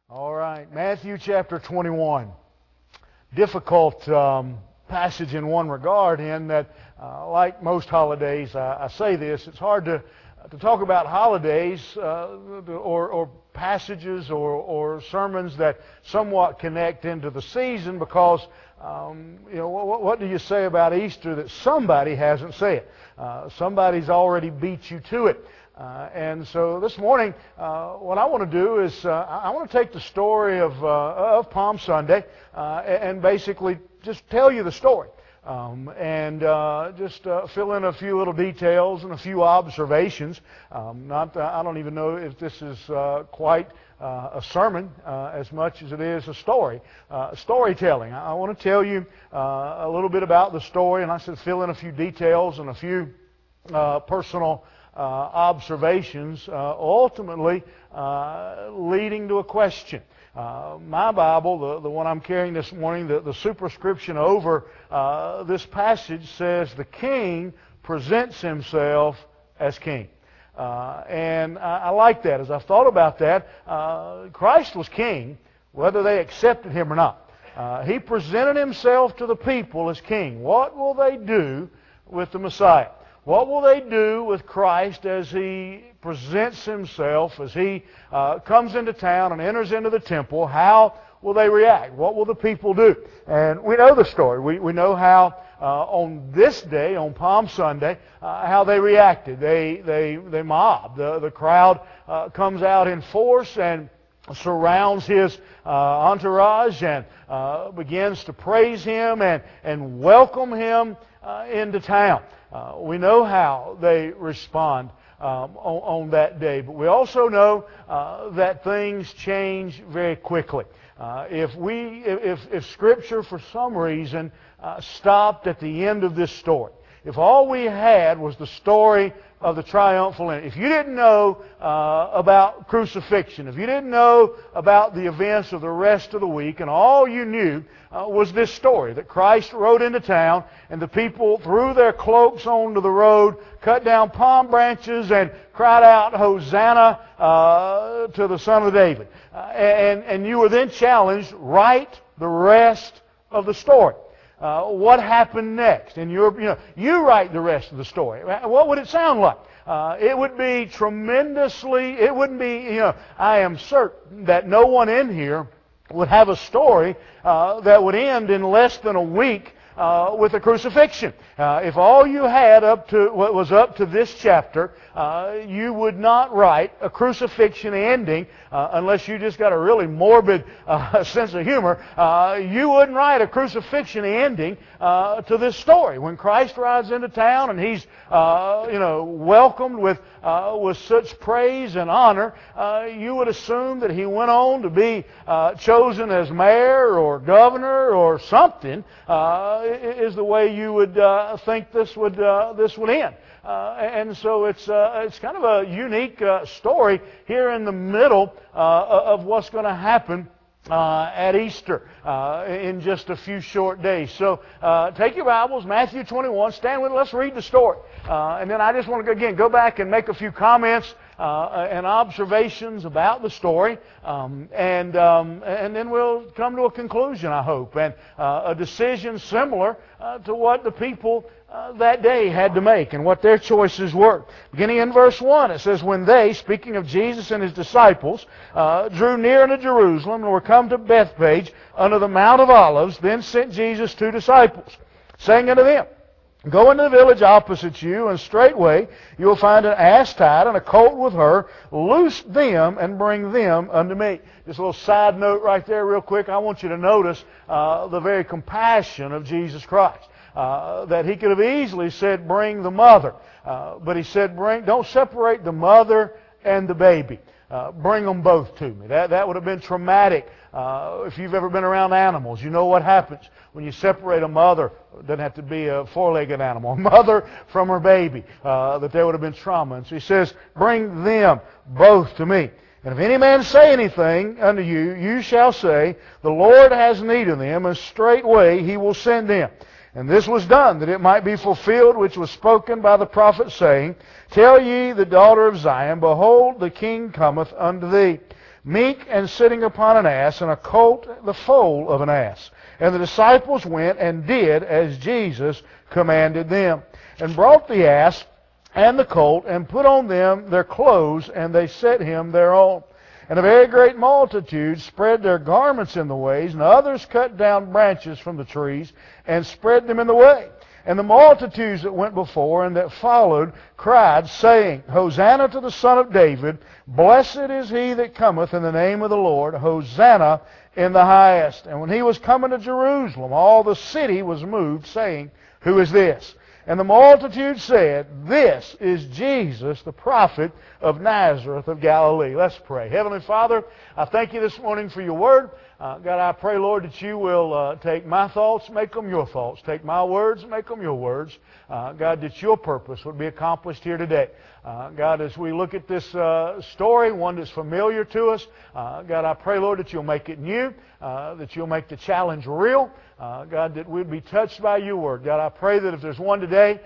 All right, Matthew chapter 21. Difficult passage in one regard, in that, like most holidays, I say this, it's hard to talk about holidays or passages or sermons that somewhat connect into the season, because what do you say about Easter that somebody hasn't said? Somebody's already beat you to it. And so this morning, what I want to do is I want to take the story of Palm Sunday and basically just tell you the story. And just fill in a few little details and a few observations. I don't even know if this is quite a sermon as much as it is a story. Storytelling. I want to tell you a little bit about the story, and I said fill in a few details and a few personal observations, ultimately leading to a question. My Bible, the one I'm carrying this morning, the superscription over this passage says, "The king presents himself as king." And I like that. As I've thought about that, Christ was king, whether they accepted him or not. He presented himself to the people as king. What will they do with the Messiah? What will they do with Christ as He presents Himself, as He comes into town and enters into the temple? How will they react? What will the people do? And we know the story. We know how on this day, on Palm Sunday, how they reacted. They mobbed. The crowd comes out in force and surrounds His entourage and begins to praise Him and welcome Him into town. We know how they respond on that day, but we also know that things change very quickly. If Scripture for some reason stopped at the end of this story, if all we had was the story of the triumphal entry, if you didn't know about crucifixion, if you didn't know about the events of the rest of the week, and all you knew was this story, that Christ rode into town and the people threw their cloaks onto the road, cut down palm branches, and cried out, "Hosanna to the Son of David." And you were then challenged, write the rest of the story. What happened next? And you write the rest of the story. What would it sound like? It would be it wouldn't be, I am certain that no one in here would have a story that would end in less than a week with a crucifixion. If all you had was up to this chapter, you would not write a crucifixion ending unless you just got a really morbid sense of humor. You wouldn't write a crucifixion ending to this story. When Christ rides into town and He's welcomed with such praise and honor, you would assume that He went on to be chosen as mayor or governor or something. Is the way you would think this would end. And so it's kind of a unique story here in the middle of what's going to happen at Easter in just a few short days. So take your Bibles, Matthew 21, stand with it, let's read the story. And then I just want to again go back and make a few comments and observations about the story, and then we'll come to a conclusion, I hope, and a decision similar to what the people that day had to make and what their choices were. Beginning in verse 1, it says, "When they," speaking of Jesus and His disciples, "drew near unto Jerusalem and were come to Bethphage unto the Mount of Olives, then sent Jesus 2 disciples, saying unto them, Go into the village opposite you, and straightway you will find an ass tied and a colt with her. Loose them and bring them unto me." Just a little side note right there real quick. I want you to notice the very compassion of Jesus Christ. That He could have easily said, "Bring the mother." But He said, don't separate the mother and the baby. Bring them both to me. That would have been traumatic. If you've ever been around animals, you know what happens when you separate a mother. It doesn't have to be a four-legged animal. A mother from her baby. That there would have been trauma. And so He says, "Bring them both to me. And if any man say anything unto you, you shall say, The Lord has need of them, and straightway He will send them. And this was done, that it might be fulfilled which was spoken by the prophet, saying, Tell ye the daughter of Zion, Behold, the King cometh unto thee, meek and sitting upon an ass, and a colt the foal of an ass. And the disciples went and did as Jesus commanded them, and brought the ass and the colt, and put on them their clothes, and they set him thereon. And a very great multitude spread their garments in the ways, and others cut down branches from the trees, and spread them in the way. And the multitudes that went before and that followed cried, saying, Hosanna to the Son of David, blessed is he that cometh in the name of the Lord, Hosanna in the highest. And when he was coming to Jerusalem, all the city was moved, saying, Who is this? And the multitude said, This is Jesus, the prophet of Nazareth of Galilee. Let's pray. Heavenly Father, I thank you this morning for your word. God, I pray, Lord, that you will take my thoughts, make them your thoughts. Take my words, make them your words. God, that your purpose would be accomplished here today. God, as we look at this story, one that's familiar to us, God, I pray, Lord, that you'll make it new, that you'll make the challenge real. God, that we'd be touched by your word. God, I pray that if there's one today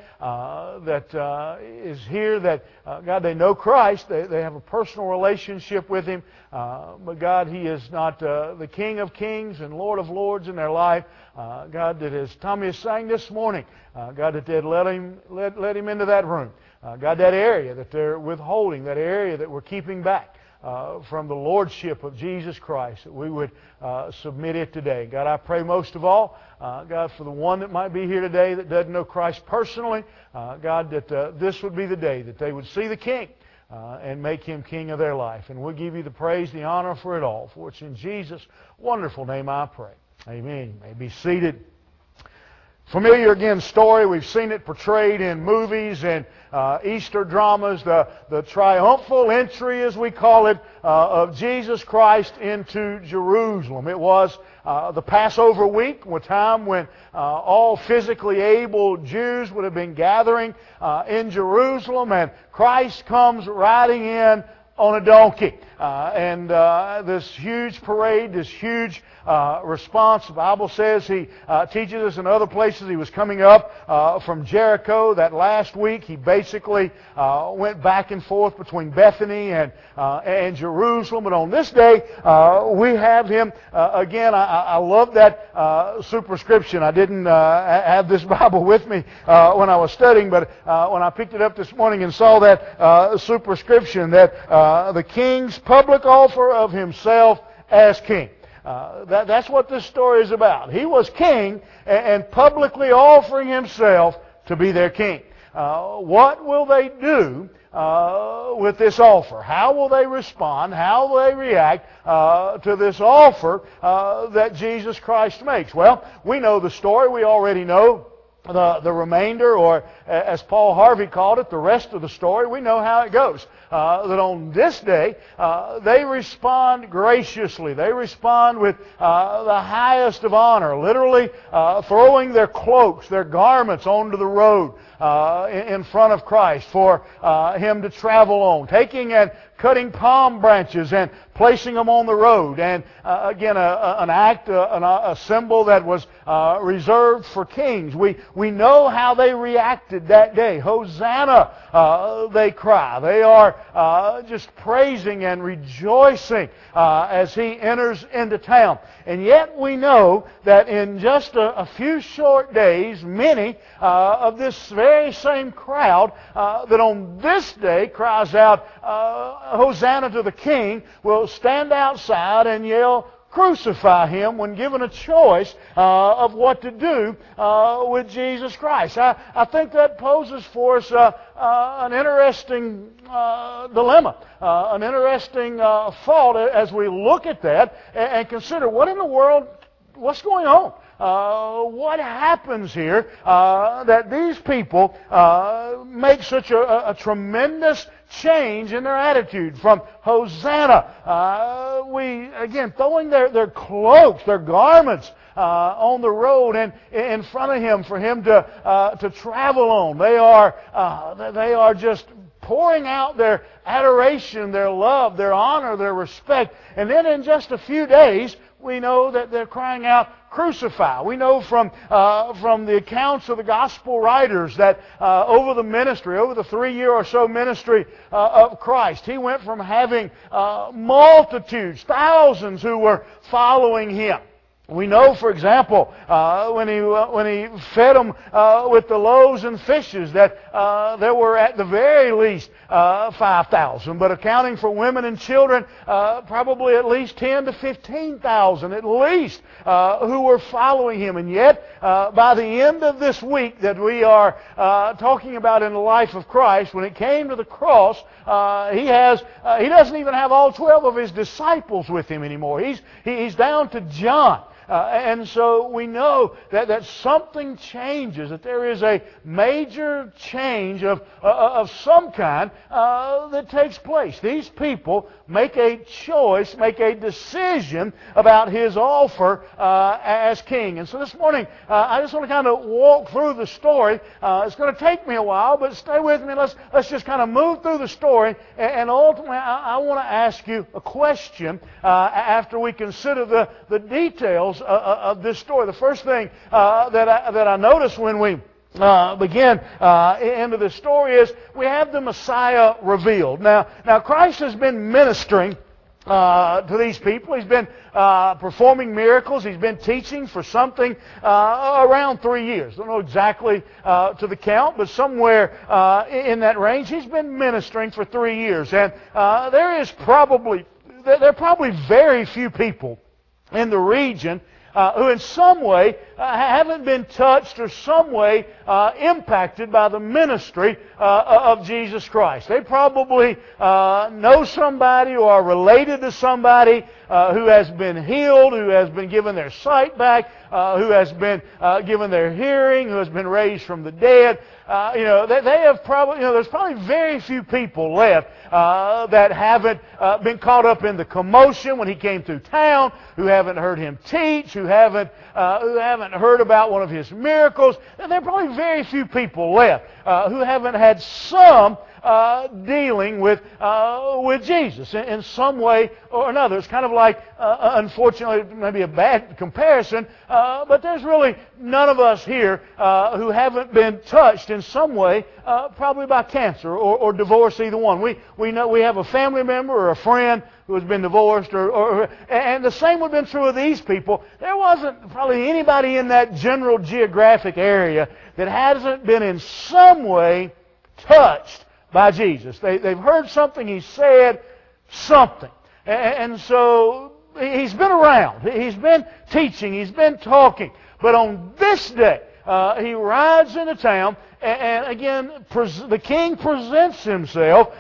that is here that, God, they know Christ, they have a personal relationship with Him, but God, He is not the King of Kings and Lord of Lords in their life. God, that as Tommy is saying this morning, God, that they'd let him into that room. God, that area that they're withholding, that area that we're keeping back from the Lordship of Jesus Christ, that we would submit it today. God, I pray most of all, God, for the one that might be here today that doesn't know Christ personally, God, that this would be the day that they would see the King and make Him King of their life. And we'll give you the praise, the honor for it all. For it's in Jesus' wonderful name I pray. Amen. You may be seated. Familiar again story. We've seen it portrayed in movies and Easter dramas. The triumphal entry, as we call it, of Jesus Christ into Jerusalem. It was the Passover week, a time when all physically able Jews would have been gathering in Jerusalem, and Christ comes riding in on a donkey. And this huge parade, this huge response. The Bible says He teaches us in other places He was coming up from Jericho that last week. He basically went back and forth between Bethany and Jerusalem. But on this day, we have Him again. I love that superscription. I didn't have this Bible with me when I was studying, but when I picked it up this morning and saw that superscription, that the King's public offer of Himself as King. That's what this story is about. He was king and publicly offering Himself to be their king. What will they do with this offer? How will they respond? How will they react to this offer that Jesus Christ makes? Well, we know the story. We already know the remainder, or as Paul Harvey called it, the rest of the story. We know how it goes. That on this day, they respond graciously. They respond with the highest of honor, literally throwing their cloaks, their garments onto the road in front of Christ for Him to travel on, taking and cutting palm branches and placing them on the road. And again, an act, a symbol that was reserved for kings. We know how they reacted that day. Hosanna, they cry. They are just praising and rejoicing as He enters into town. And yet we know that in just a few short days, many of this very same crowd that on this day cries out, Hosanna to the King, will stand outside and yell, crucify Him, when given a choice of what to do with Jesus Christ. I think that poses for us an interesting dilemma, an interesting thought as we look at that and consider what in the world, what's going on? What happens here that these people make such a tremendous change in their attitude from Hosanna? Again, throwing their cloaks, their garments on the road and in front of Him for Him to travel on. They are just pouring out their adoration, their love, their honor, their respect. And then in just a few days, we know that they're crying out, crucify. We know from the accounts of the gospel writers that over the 3-year or so ministry of Christ, He went from having multitudes, thousands who were following Him. We know, for example, when he fed them with the loaves and fishes, that there were at the very least 5,000, but accounting for women and children, probably at least 10 to 15,000 at least who were following Him. And yet, by the end of this week that we are talking about in the life of Christ, when it came to the cross, He doesn't even have all 12 of His disciples with Him anymore. He's down to John. And so we know that something changes, that there is a major change of some kind that takes place. These people make a choice, make a decision about His offer as King. And so this morning, I just want to kind of walk through the story. It's going to take me a while, but stay with me. Let's just kind of move through the story. And ultimately, I want to ask you a question after we consider the details of this story. The first thing that I notice when we begin into this story is we have the Messiah revealed. Now Christ has been ministering to these people. He's been performing miracles. He's been teaching for something around 3 years. Don't know exactly to the count, but somewhere in that range. He's been ministering for 3 years, and there are probably very few people in the region who in some way haven't been touched or some way impacted by the ministry of Jesus Christ. They probably know somebody or are related to somebody who has been healed, who has been given their sight back, who has been given their hearing, who has been raised from the dead. They have probably, there's probably very few people left that haven't been caught up in the commotion when He came through town, who haven't heard Him teach, who haven't heard about one of His miracles. And there are probably very few people left who haven't had some dealing with Jesus in some way or another. It's kind of like, unfortunately, maybe a bad comparison, but there's really none of us here who haven't been touched in some way, probably by cancer or divorce, either one. We know we have a family member or a friend who has been divorced, and the same would have been true of these people. There wasn't probably anybody in that general geographic area that hasn't been in some way touched by Jesus. They've heard something He said, something. And so He's been around. He's been teaching. He's been talking. But on this day, He rides into town, and again, the King presents Himself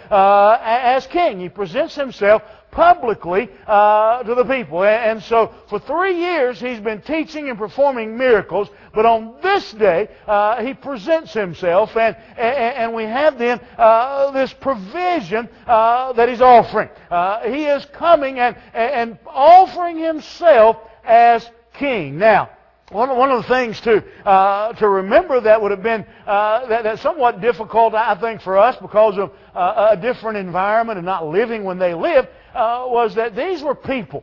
as King. He presents Himself publicly to the people. And so for 3 years He's been teaching and performing miracles, but on this day He presents Himself, and we have then this provision that He's offering. He is coming and offering Himself as King. Now, one of the things to remember that would have been that's somewhat difficult, I think, for us because of a different environment and not living when they lived, was that these were people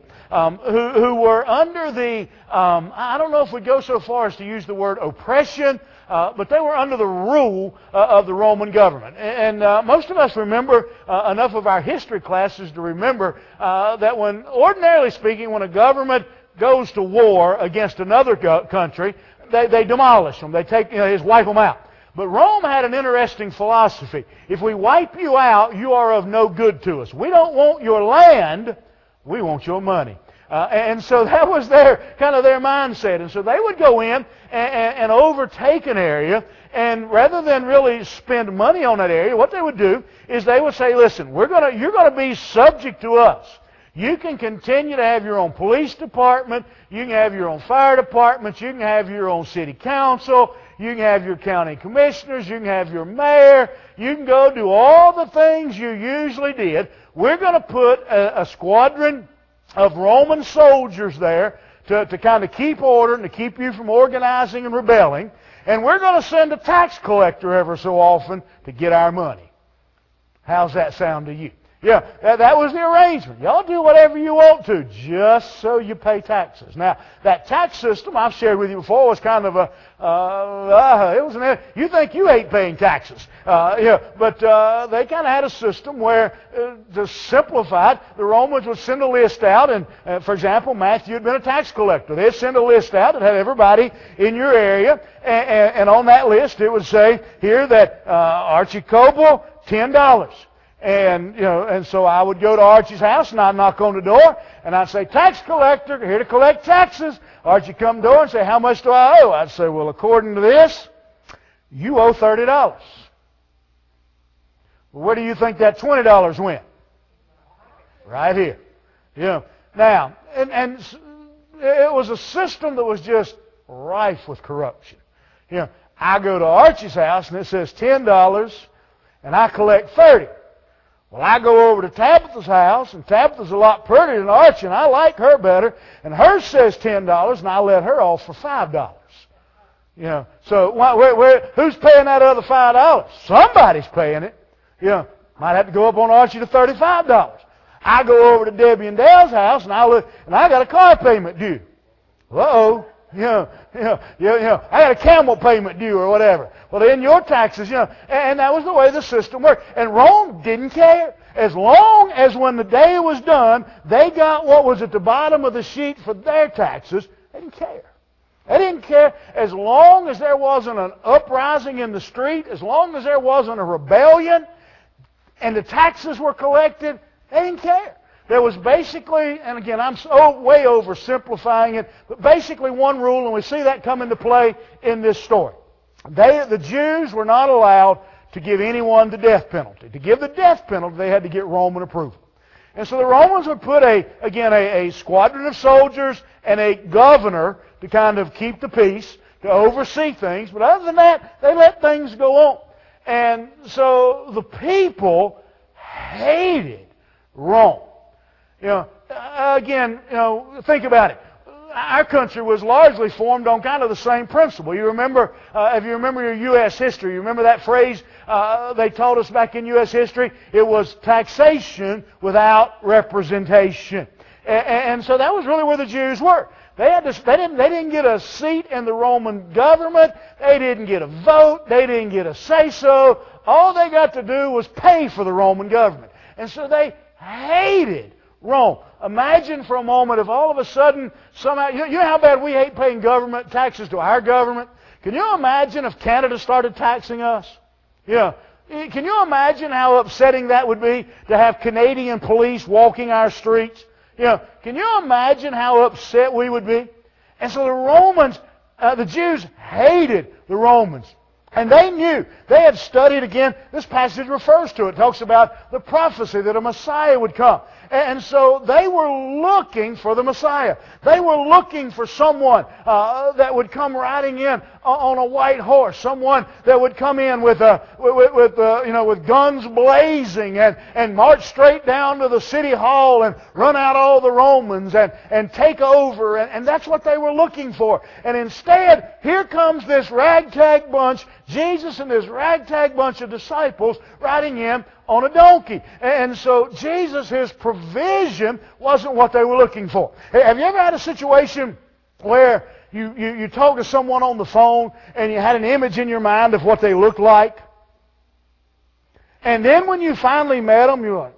who were under the, I don't know if we go so far as to use the word oppression, but they were under the rule of the Roman government. And most of us remember enough of our history classes to remember that when, ordinarily speaking, when a government goes to war against another country, they demolish them. They just wipe them out. But Rome had an interesting philosophy. If we wipe you out, you are of no good to us. We don't want your land, we want your money. And so that was their mindset. And so they would go in and overtake an area, and rather than really spend money on that area, what they would do is they would say, listen, you're going to be subject to us. You can continue to have your own police department, you can have your own fire departments, you can have your own city council, you can have your county commissioners, you can have your mayor, you can go do all the things you usually did. We're going to put a squadron of Roman soldiers there to kind of keep order and to keep you from organizing and rebelling, and we're going to send a tax collector ever so often to get our money. How's that sound to you? Yeah, that was the arrangement. Y'all do whatever you want to, just so you pay taxes. Now, that tax system I've shared with you before was kind of you think you hate paying taxes. But they kind of had a system where, to simplify it, the Romans would send a list out, and for example, Matthew had been a tax collector. They'd send a list out that had everybody in your area, and on that list it would say here that Archie Coble, $10. And so I would go to Archie's house and I'd knock on the door and I'd say, "Tax collector, here to collect taxes." Archie come to the door and say, "How much do I owe?" I'd say, "Well, according to this, you owe $30. Well, where do you think that $20 went? Right here. Now, and it was a system that was just rife with corruption. I go to Archie's house and it says $10 and I collect $30. Well, I go over to Tabitha's house, and Tabitha's a lot prettier than Archie, and I like her better, and hers says $10, and I let her off for $5. So who's paying that other $5? Somebody's paying it. Might have to go up on Archie to $35. I go over to Debbie and Dale's house, and I look, and I got a car payment due. Uh-oh. I got a camel payment due or whatever. Well, then your taxes, and that was the way the system worked. And Rome didn't care. As long as when the day was done, they got what was at the bottom of the sheet for their taxes, they didn't care. They didn't care as long as there wasn't an uprising in the street, as long as there wasn't a rebellion, and the taxes were collected, they didn't care. There was basically, and again, I'm way oversimplifying it, but basically one rule, and we see that come into play in this story. The Jews were not allowed to give anyone the death penalty. To give the death penalty, they had to get Roman approval. And so the Romans would put a squadron of soldiers and a governor to kind of keep the peace, to oversee things, but other than that, they let things go on. And so the people hated Rome. Think about it. Our country was largely formed on kind of the same principle. You remember, if you remember your U.S. history, you remember that phrase they taught us back in U.S. history? It was taxation without representation. And so that was really where the Jews were. They didn't get a seat in the Roman government. They didn't get a vote. They didn't get a say-so. All they got to do was pay for the Roman government. And so they hated Rome. Imagine for a moment if all of a sudden, somehow, you know how bad we hate paying government taxes to our government? Can you imagine if Canada started taxing us? Can you imagine how upsetting that would be to have Canadian police walking our streets? Can you imagine how upset we would be? And so the Romans, the Jews hated the Romans. And they knew. They had studied again. This passage refers to it. It talks about the prophecy that a Messiah would come. And so they were looking for the Messiah. They were looking for someone that would come riding in on a white horse. Someone that would come in with guns blazing and march straight down to the city hall and run out all the Romans and take over. And that's what they were looking for. And instead, here comes this ragtag bunch, Jesus and this ragtag bunch of disciples riding in on a donkey. And so Jesus, His provision wasn't what they were looking for. Have you ever had a situation where you talk to someone on the phone and you had an image in your mind of what they looked like? And then when you finally met them, you're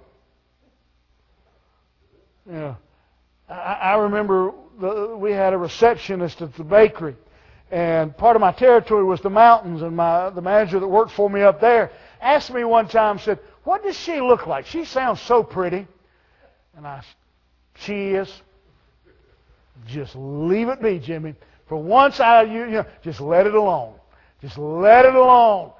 like, I remember we had a receptionist at the bakery. And part of my territory was the mountains, and the manager that worked for me up there asked me one time, said, "What does she look like? She sounds so pretty." And she is. Just leave it be, Jimmy. For once, just let it alone. Just let it alone.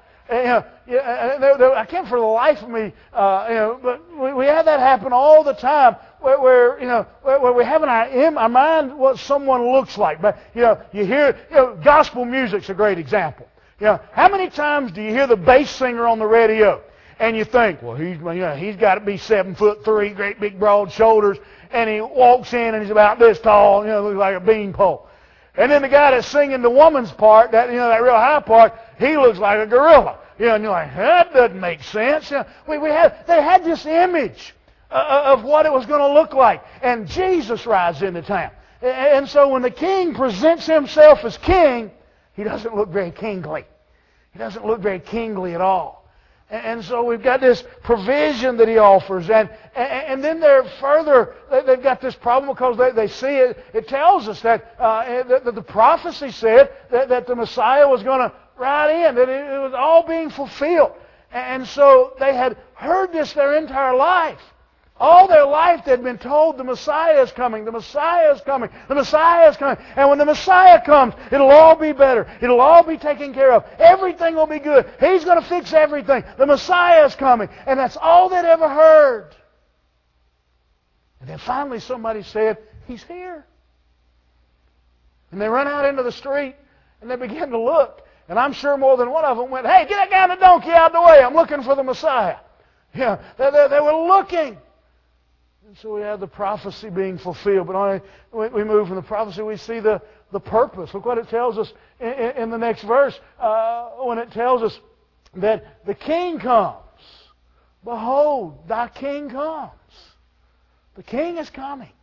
I can't for the life of me, but we have that happen all the time, where we have in our mind what someone looks like. But you hear gospel music's a great example. How many times do you hear the bass singer on the radio and you think, well, he's got to be 7'3", great big broad shoulders, and he walks in and he's about this tall, looks like a beanpole. And then the guy that's singing the woman's part, that real high part, he looks like a gorilla. And you're like, that doesn't make sense. They had this image of what it was going to look like. And Jesus rides into town. And so when the king presents himself as king, he doesn't look very kingly. He doesn't look very kingly at all. And so we've got this provision that he offers. And then they've got this problem because they see it. It tells us that the prophecy said that the Messiah was going to ride in, that it was all being fulfilled. And so they had heard this their entire life. All their life they'd been told the Messiah is coming, the Messiah is coming, the Messiah is coming. And when the Messiah comes, it'll all be better. It'll all be taken care of. Everything will be good. He's going to fix everything. The Messiah is coming. And that's all they'd ever heard. And then finally somebody said, He's here. And they run out into the street and they begin to look. And I'm sure more than one of them went, "Hey, get that guy on the donkey out of the way. I'm looking for the Messiah." Yeah, they were looking. And so we have the prophecy being fulfilled. But we move from the prophecy, we see the purpose. Look what it tells us in the next verse when it tells us that the King comes. Behold, thy King comes. The King is coming.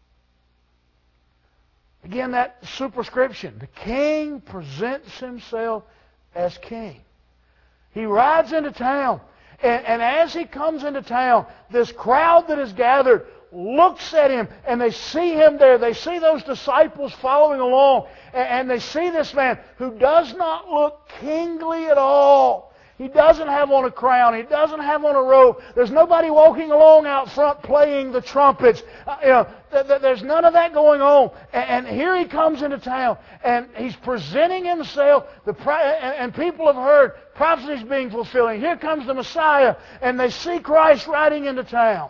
Again, that superscription. The King presents Himself as King. He rides into town. And as He comes into town, this crowd that is gathered looks at Him and they see Him there. They see those disciples following along. And they see this man who does not look kingly at all. He doesn't have on a crown. He doesn't have on a robe. There's nobody walking along out front playing the trumpets. There's none of that going on. And here He comes into town and He's presenting Himself. And people have heard prophecies being fulfilling. Here comes the Messiah. And they see Christ riding into town.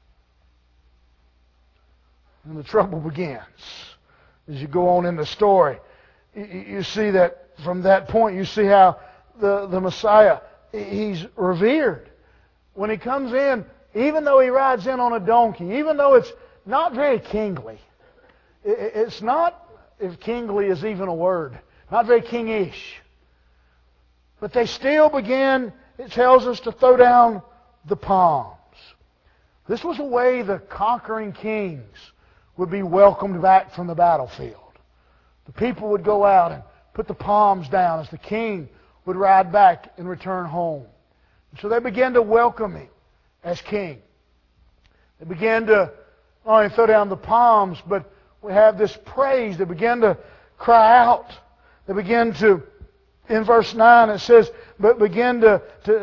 And the trouble begins. As you go on in the story, you see that from that point, you see how the Messiah, He's revered. When He comes in, even though He rides in on a donkey, even though it's not very kingly, it's not, if kingly is even a word, not very kingish. But they still begin, it tells us, to throw down the palms. This was a way the conquering kings would be welcomed back from the battlefield. The people would go out and put the palms down as the king would ride back and return home. So they began to welcome Him as king. They began to not only throw down the palms, but we have this praise. They began to cry out. They began to, in verse 9 it says, but begin to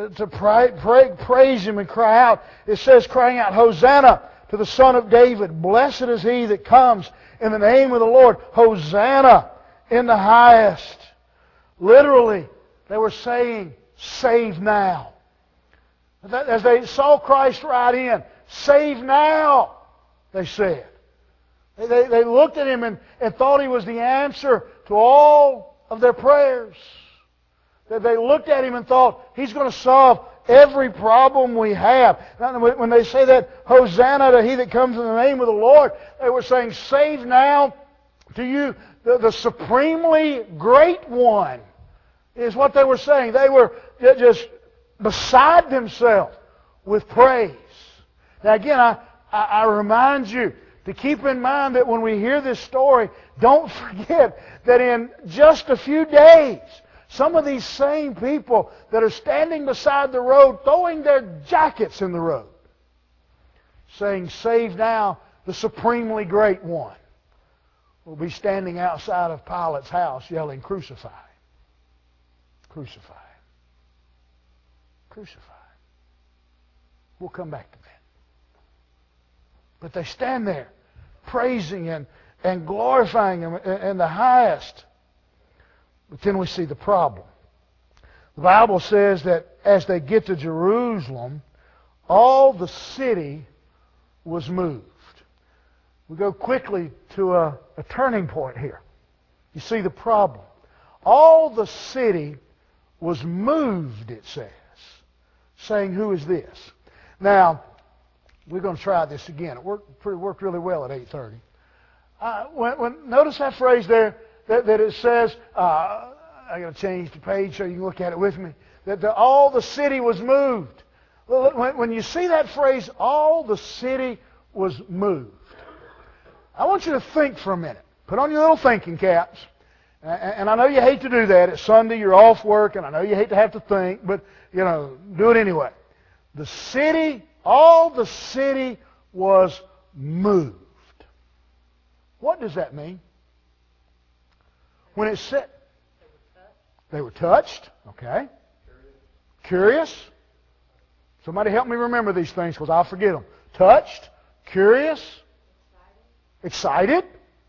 praise Him and cry out. It says, crying out, Hosanna to the Son of David. Blessed is He that comes in the name of the Lord. Hosanna in the highest. Literally, they were saying, save now. As they saw Christ ride in, save now, they said. They looked at Him and thought He was the answer to all of their prayers. They looked at Him and thought, He's going to solve every problem we have. When they say that, Hosanna to He that comes in the name of the Lord, they were saying, save now to you, the supremely great one, is what they were saying. They were just beside themselves with praise. Now again, I remind you to keep in mind that when we hear this story, don't forget that in just a few days, some of these same people that are standing beside the road, throwing their jackets in the road, saying, save now the supremely great one, will be standing outside of Pilate's house yelling, crucify. Crucify. Crucify. We'll come back to that. But they stand there praising and glorifying Him in the highest. But then we see the problem. The Bible says that as they get to Jerusalem, all the city was moved. We go quickly to a turning point here. You see the problem. All the city was moved, it says, saying, who is this? Now, we're going to try this again. It worked really well at 8:30. Notice that phrase there that it says, I got to change the page so you can look at it with me, that all the city was moved. When you see that phrase, all the city was moved, I want you to think for a minute. Put on your little thinking caps. And I know you hate to do that. It's Sunday, you're off work, and I know you hate to have to think, but, do it anyway. The city, all the city was moved. What does that mean? When it said, they were touched, okay. Curious. Somebody help me remember these things because I'll forget them. Touched, curious, excited.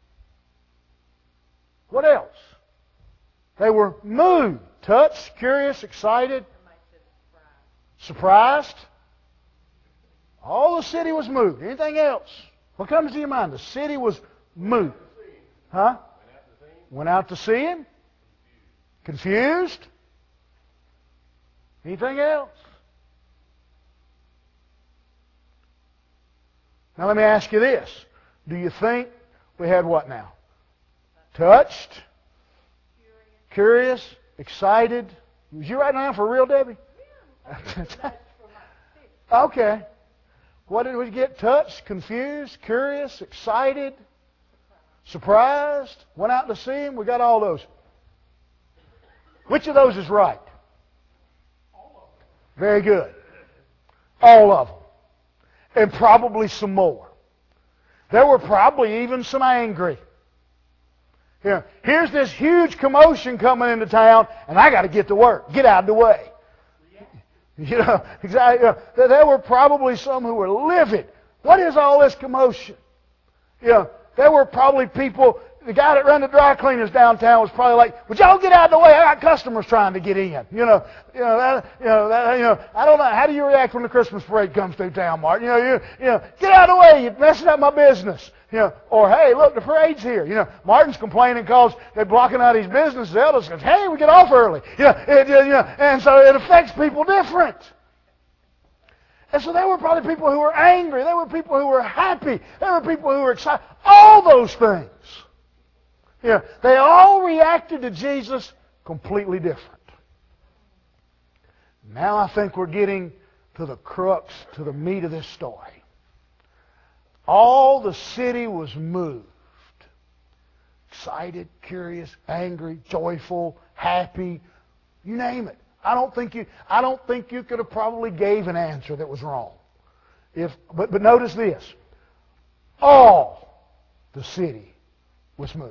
What else? They were moved. Touched, curious, excited, surprised. All the city was moved. Anything else? What comes to your mind? The city was moved. Huh? Went out to see him. Confused. Anything else? Now let me ask you this. Do you think we had what now? Touched? Curious? Excited? Was you writing down for real, Debbie? Okay. What did we get? Touched? Confused? Curious? Excited? Surprised? Went out to see him? We got all those. Which of those is right? All of them. Very good. All of them. And probably some more. There were probably even some angry. Here's this huge commotion coming into town, and I got to get to work. Get out of the way. Exactly. There were probably some who were livid. What is all this commotion? There were probably people. The guy that ran the dry cleaners downtown was probably like, "Would y'all get out of the way? I got customers trying to get in." I don't know. How do you react when the Christmas parade comes through town, Martin? Get out of the way. You're messing up my business. Or hey, look, the parade's here. Martin's complaining because they're blocking out his business. The elders says, "Hey, we get off early." And so it affects people different. And so there were probably people who were angry. There were people who were happy. There were people who were excited. All those things. They all reacted to Jesus completely different. Now I think we're getting to the crux, to the meat of this story. All the city was moved. Excited, curious, angry, joyful, happy, you name it. I don't think you could have probably gave an answer that was wrong. But notice this. All the city was moved.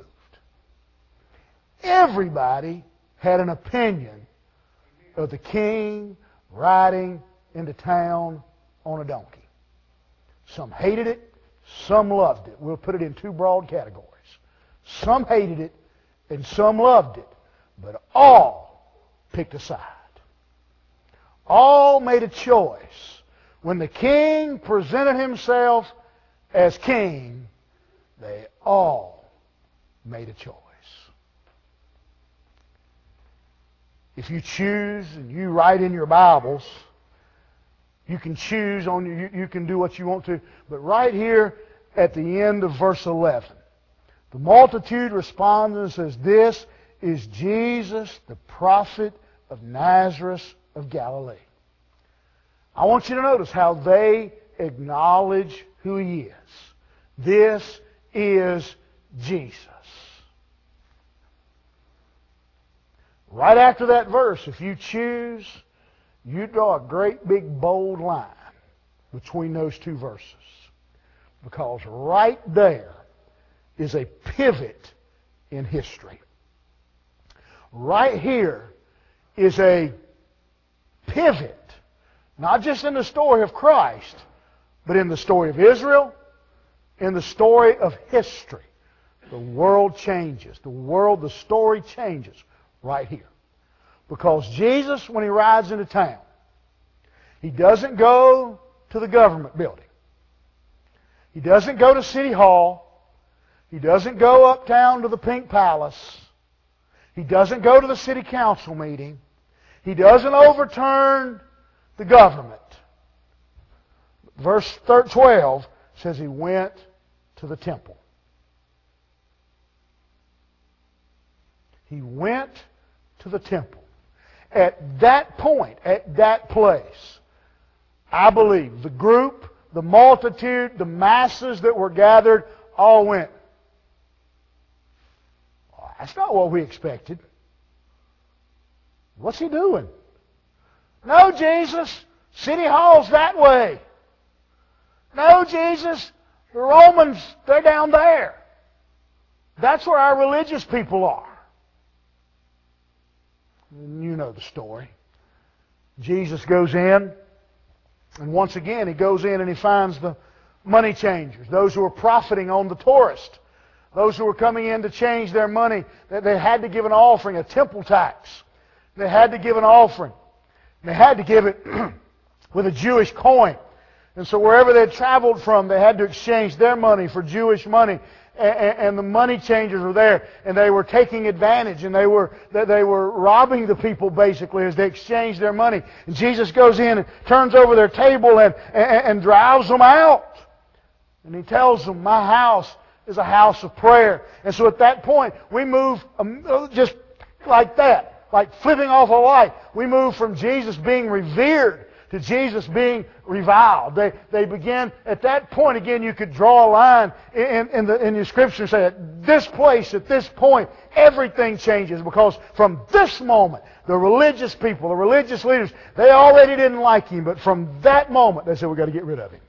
Everybody had an opinion of the king riding into town on a donkey. Some hated it, some loved it. We'll put it in two broad categories. Some hated it and some loved it, but all picked a side. All made a choice. When the king presented himself as king, they all made a choice. If you choose and you write in your Bibles, you can choose you can do what you want to. But right here at the end of verse 11, the multitude responded and says, "This is Jesus, the prophet of Nazareth of Galilee." I want you to notice how they acknowledge who He is. This is Jesus. Right after that verse, if you choose, you draw a great big bold line between those two verses. Because right there is a pivot in history. Right here is a pivot, not just in the story of Christ, but in the story of Israel, in the story of history. The world changes. The story changes right here. Because Jesus, when He rides into town, He doesn't go to the government building. He doesn't go to City Hall. He doesn't go uptown to the Pink Palace. He doesn't go to the city council meeting. He doesn't overturn the government. Verse 12 says He went to the temple. He went to the temple. At that point, at that place, I believe the group, the multitude, the masses that were gathered all went, "Oh, that's not what we expected. What's he doing?" "No, Jesus, City Hall's that way." "No, Jesus, the Romans, they're down there. That's where our religious people are." And you know the story. Jesus goes in, and once again, He goes in and He finds the money changers, those who are profiting on the tourist, those who are coming in to change their money, that they had to give an offering, a temple tax. They had to give an offering. They had to give it with a Jewish coin. And so wherever they had traveled from, they had to exchange their money for Jewish money. And the money changers were there, and they were taking advantage, and they were robbing the people basically as they exchanged their money. And Jesus goes in and turns over their table and drives them out. And He tells them, "My house is a house of prayer." And so at that point, we move just like that, like flipping off a light. We move from Jesus being revered to Jesus being reviled. They begin, at that point again, you could draw a line in your Scripture and say, at this place, at this point, everything changes, because from this moment, the religious people, the religious leaders, they already didn't like Him, but from that moment, they said, "We've got to get rid of Him.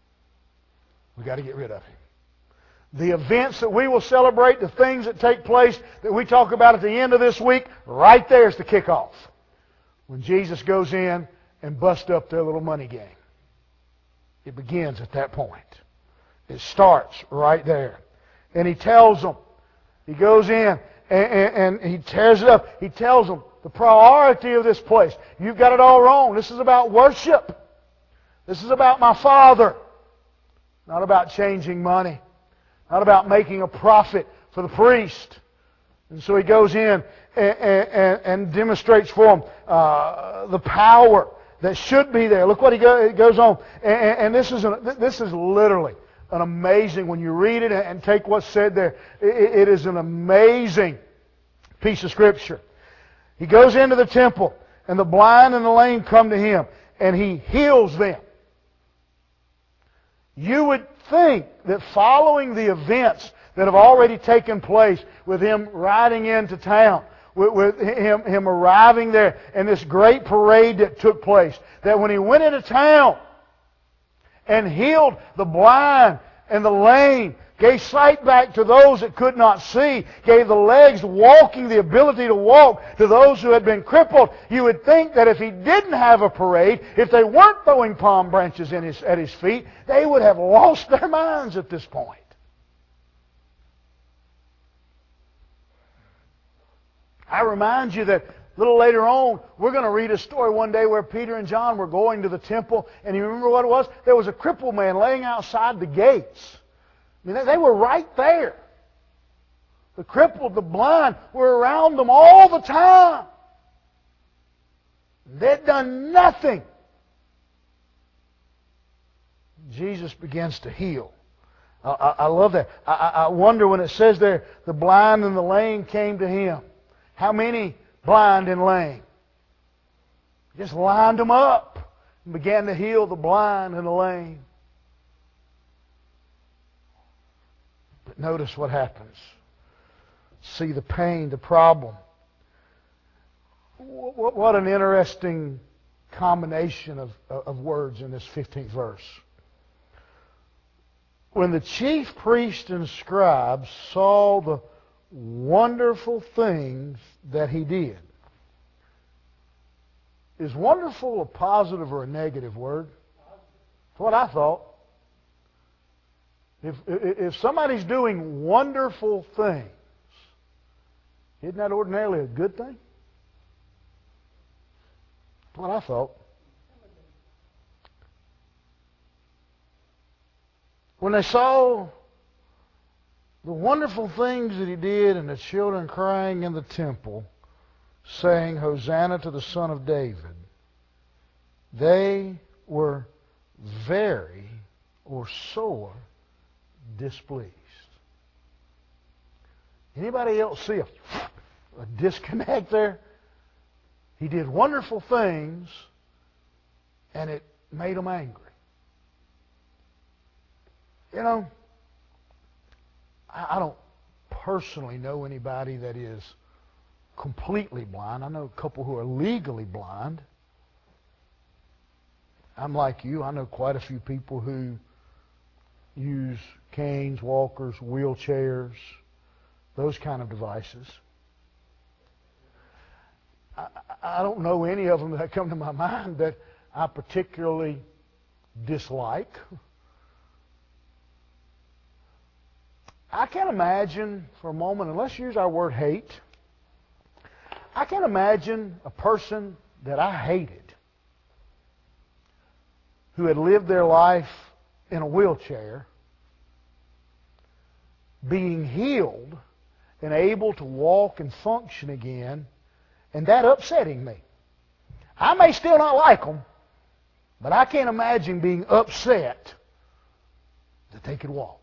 We've got to get rid of Him." The events that we will celebrate, the things that take place that we talk about at the end of this week, right there is the kickoff. When Jesus goes in and bust up their little money game. It begins at that point. It starts right there. And He tells them, He goes in and He tears it up. He tells them the priority of this place. You've got it all wrong. This is about worship. This is about my Father. Not about changing money. Not about making a profit for the priest. And so He goes in and demonstrates for them the power that should be there. Look what He goes on. And this is literally an amazing, when you read it and take what's said there, it is an amazing piece of Scripture. He goes into the temple, and the blind and the lame come to Him, and He heals them. You would think that following the events that have already taken place with Him riding into town, with him arriving there, and this great parade that took place, that when He went into town and healed the blind and the lame, gave sight back to those that could not see, gave the legs walking the ability to walk to those who had been crippled, you would think that if He didn't have a parade, if they weren't throwing palm branches at His feet, they would have lost their minds at this point. I remind you that a little later on, we're going to read a story one day where Peter and John were going to the temple, and you remember what it was? There was a crippled man laying outside the gates. I mean, they were right there. The crippled, the blind were around them all the time. They'd done nothing. Jesus begins to heal. I love that. I wonder when it says there, the blind and the lame came to Him. How many blind and lame? He just lined them up and began to heal the blind and the lame. But notice what happens. See the pain, the problem. What an interesting combination of words in this 15th verse. When the chief priests and scribes saw the wonderful things that He did. Is wonderful a positive or a negative word? That's what I thought. If somebody's doing wonderful things, isn't that ordinarily a good thing? That's what I thought. When they saw the wonderful things that He did, and the children crying in the temple, saying, "Hosanna to the Son of David," they were very or sore displeased. Anybody else see a disconnect there? He did wonderful things, and it made them angry. You know, I don't personally know anybody that is completely blind. I know a couple who are legally blind. I'm like you. I know quite a few people who use canes, walkers, wheelchairs, those kind of devices. I don't know any of them that come to my mind that I particularly dislike. I can't imagine for a moment, and let's use our word hate, I can't imagine a person that I hated who had lived their life in a wheelchair being healed and able to walk and function again, and that upsetting me. I may still not like them, but I can't imagine being upset that they could walk.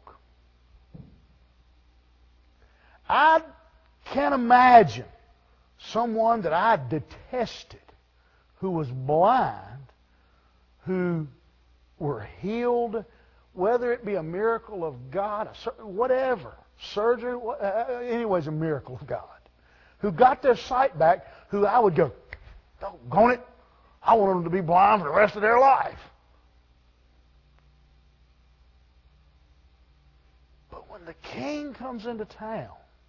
I can't imagine someone that I detested who was blind, who were healed, whether it be a miracle of God, whatever, surgery, anyways, a miracle of God, who got their sight back, who I would go, doggone it, I want them to be blind for the rest of their life. But when the king comes into town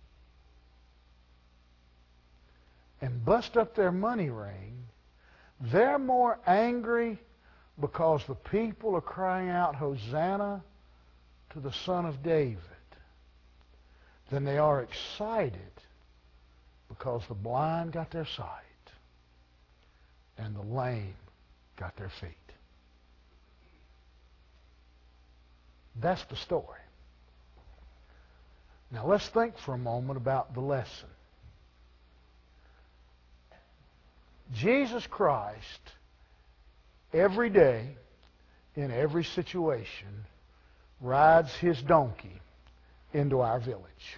and bust up their money ring, they're more angry because the people are crying out, Hosanna to the Son of David, than they are excited because the blind got their sight and the lame got their feet. That's the story. Now let's think for a moment about the lesson. Jesus Christ, every day, in every situation, rides his donkey into our village.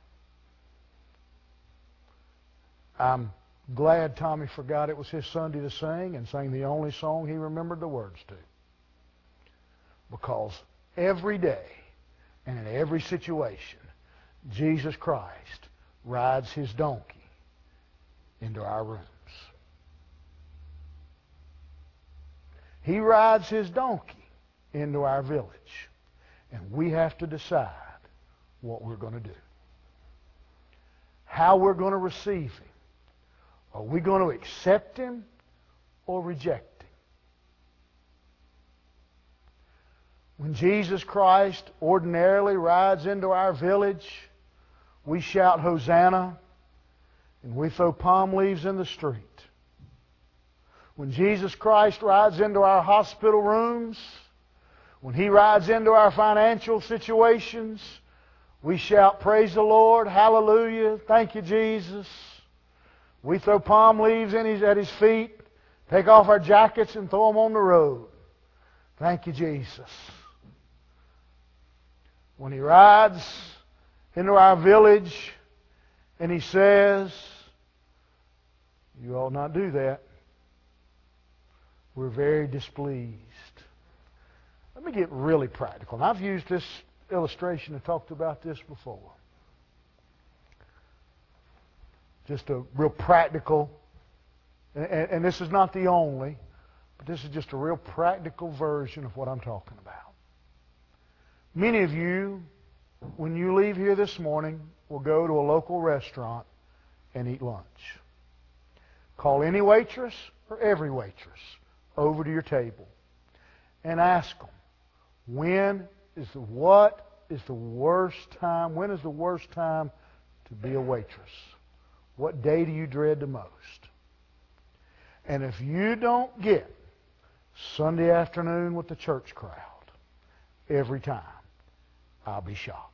I'm glad Tommy forgot it was his Sunday to sing and sang the only song he remembered the words to. Because every day and in every situation, Jesus Christ rides his donkey into our rooms. He rides his donkey into our village. And we have to decide what we're going to do. How we're going to receive him. Are we going to accept him or reject him? When Jesus Christ ordinarily rides into our village, we shout Hosanna and we throw palm leaves in the street. When Jesus Christ rides into our hospital rooms, when he rides into our financial situations, we shout, praise the Lord, hallelujah, thank you, Jesus. We throw palm leaves at his feet, take off our jackets and throw them on the road. Thank you, Jesus. When he rides into our village and he says, you ought not do that, we're very displeased. Let me get really practical. And I've used this illustration and talked about this before. Just a real practical, and this is not the only, but this is just a real practical version of what I'm talking about. Many of you, when you leave here this morning, will go to a local restaurant and eat lunch. Call any waitress or every waitress over to your table and ask them, when is the worst time to be a waitress? What day do you dread the most? And if you don't get Sunday afternoon with the church crowd every time, I'll be shocked.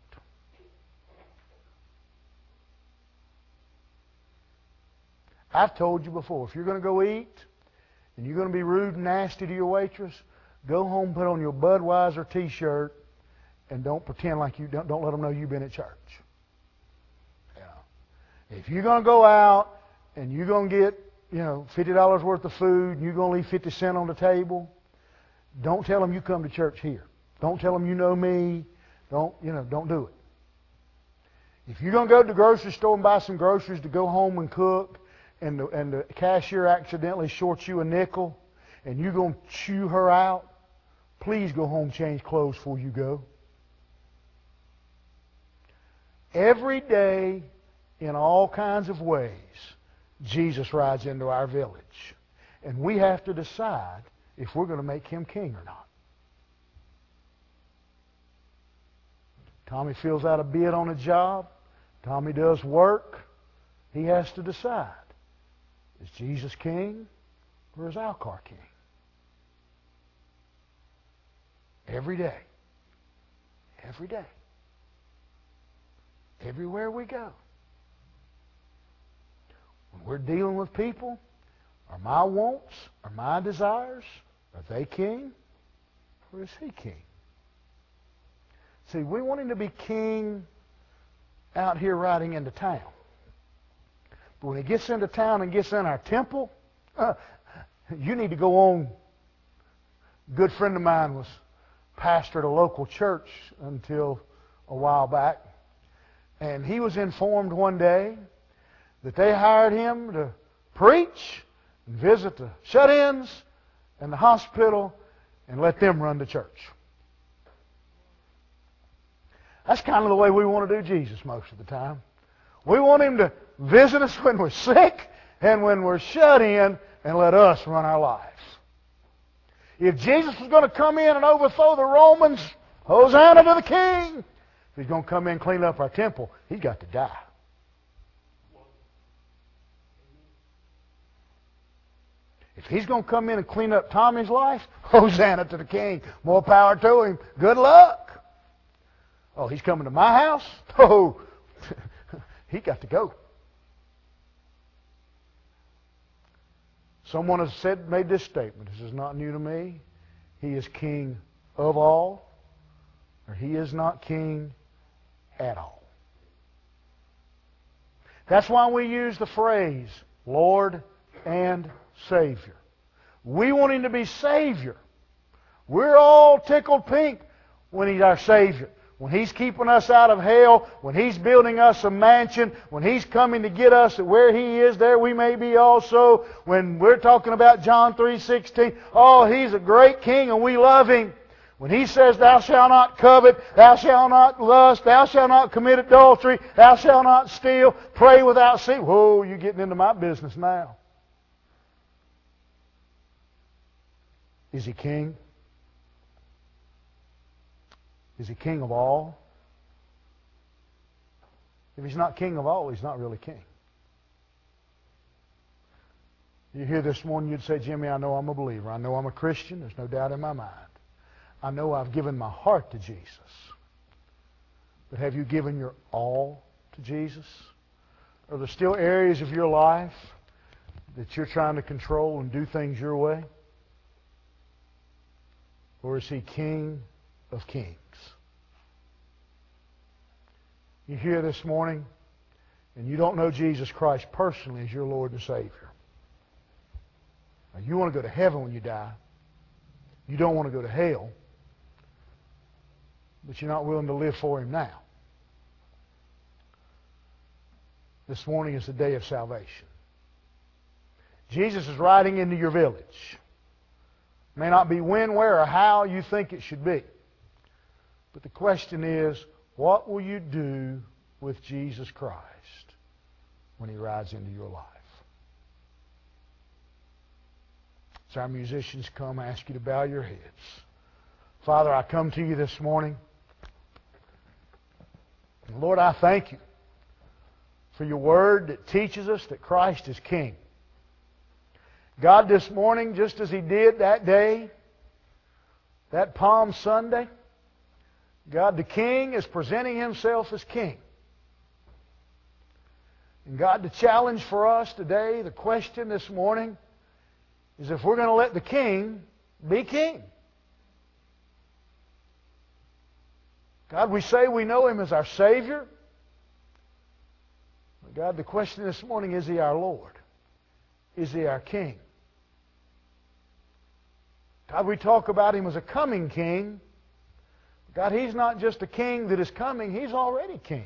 I've told you before, if you're going to go eat and you're going to be rude and nasty to your waitress, go home, put on your Budweiser t-shirt, and don't pretend like you don't let them know you've been at church. If you're going to go out and you're going to get, $50 worth of food and you're going to leave 50 cents on the table, Don't tell them you come to church here. Don't tell them you know me. Don't do it. If you're going to go to the grocery store and buy some groceries to go home and cook, and the cashier accidentally shorts you a nickel, and you're going to chew her out, please go home, change clothes before you go. Every day, in all kinds of ways, Jesus rides into our village. And we have to decide if we're going to make Him king or not. Tommy fills out a bid on a job. Tommy does work. He has to decide, is Jesus king or is Alcar king? Every day. Every day. Everywhere we go. When we're dealing with people, are my wants, are my desires, are they king or is He king? See, we want Him to be king out here riding into town. But when He gets into town and gets in our temple, you need to go on. A good friend of mine was pastor at a local church until a while back. And he was informed one day that they hired him to preach and visit the shut-ins and the hospital and let them run the church. That's kind of the way we want to do Jesus most of the time. We want Him to visit us when we're sick and when we're shut in and let us run our lives. If Jesus was going to come in and overthrow the Romans, Hosanna to the King. If He's going to come in and clean up our temple, He's got to die. If He's going to come in and clean up Tommy's life, Hosanna to the King. More power to Him. Good luck. Oh, He's coming to my house? Oh, He got to go. Someone has made this statement. This is not new to me. He is king of all, or He is not king at all. That's why we use the phrase Lord and Savior. We want Him to be Savior. We're all tickled pink when He's our Savior. When He's keeping us out of hell, when He's building us a mansion, when He's coming to get us at where He is, there we may be also. When we're talking about John 3:16, oh, He's a great King and we love Him. When He says, thou shalt not covet, thou shalt not lust, thou shalt not commit adultery, thou shalt not steal, pray without ceasing. Whoa, you're getting into my business now. Is He king? Is He king of all? If He's not king of all, He's not really king. You hear this morning, you'd say, Jimmy, I know I'm a believer. I know I'm a Christian. There's no doubt in my mind. I know I've given my heart to Jesus. But have you given your all to Jesus? Are there still areas of your life that you're trying to control and do things your way? Or is He King of Kings? You hear this morning and you don't know Jesus Christ personally as your Lord and Savior. Now, you want to go to heaven when you die. You don't want to go to hell. But you're not willing to live for Him now. This morning is the day of salvation. Jesus is riding into your village. It may not be when, where, or how you think it should be. But the question is, what will you do with Jesus Christ when He rides into your life? As our musicians come, I ask you to bow your heads. Father, I come to You this morning. And Lord, I thank You for Your Word that teaches us that Christ is King. God, this morning, just as He did that day, that Palm Sunday, God, the King is presenting Himself as King. And God, the challenge for us today, the question this morning, is if we're going to let the King be King. God, we say we know Him as our Savior. But God, the question this morning, is He our Lord? Is He our King? God, we talk about Him as a coming King. God, He's not just a King that is coming. He's already King.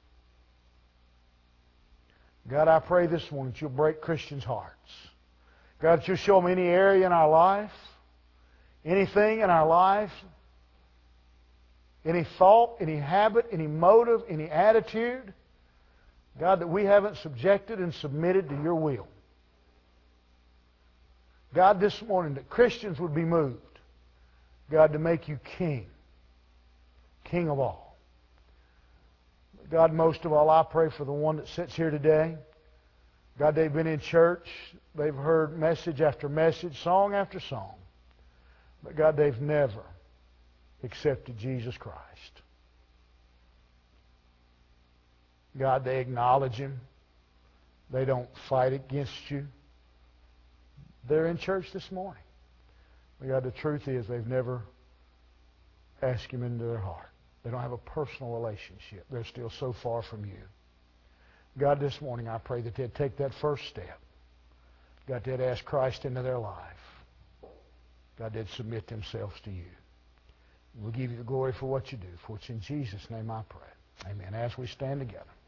God, I pray this morning that You'll break Christians' hearts. God, that You'll show them any area in our life, anything in our life, any thought, any habit, any motive, any attitude, God, that we haven't subjected and submitted to Your will. God, this morning, that Christians would be moved, God, to make You King, King of all. God, most of all, I pray for the one that sits here today. God, they've been in church, they've heard message after message, song after song, but God, they've never accepted Jesus Christ. God, they acknowledge Him. They don't fight against You. They're in church this morning. But God, the truth is they've never asked Him into their heart. They don't have a personal relationship. They're still so far from You. God, this morning I pray that they'd take that first step. God, they'd ask Christ into their life. God, they'd submit themselves to You. We'll give You the glory for what You do. For it's in Jesus' name I pray. Amen. As we stand together.